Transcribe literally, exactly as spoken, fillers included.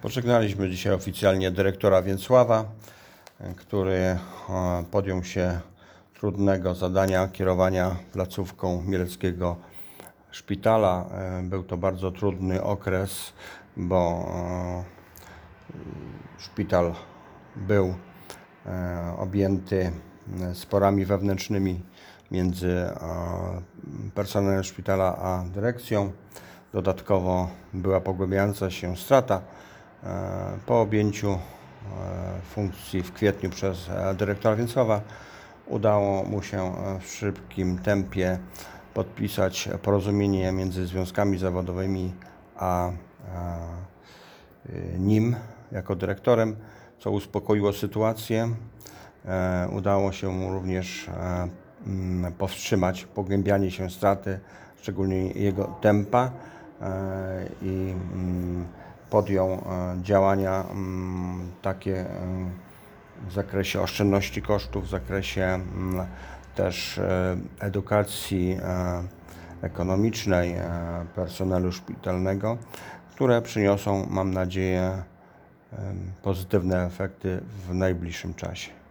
Pożegnaliśmy dzisiaj oficjalnie dyrektora Więcława, który podjął się trudnego zadania kierowania placówką Mieleckiego Szpitala. Był to bardzo trudny okres, bo szpital był objęty sporami wewnętrznymi między personelem szpitala a dyrekcją. Dodatkowo była pogłębiająca się strata. Po objęciu funkcji w kwietniu przez dyrektora Więcława udało mu się w szybkim tempie podpisać porozumienie między związkami zawodowymi a nim jako dyrektorem, co uspokoiło sytuację. Udało się mu również powstrzymać pogłębianie się straty, szczególnie jego tempa, i podjął działania takie w zakresie oszczędności kosztów, w zakresie też edukacji ekonomicznej personelu szpitalnego, które przyniosą, mam nadzieję, pozytywne efekty w najbliższym czasie.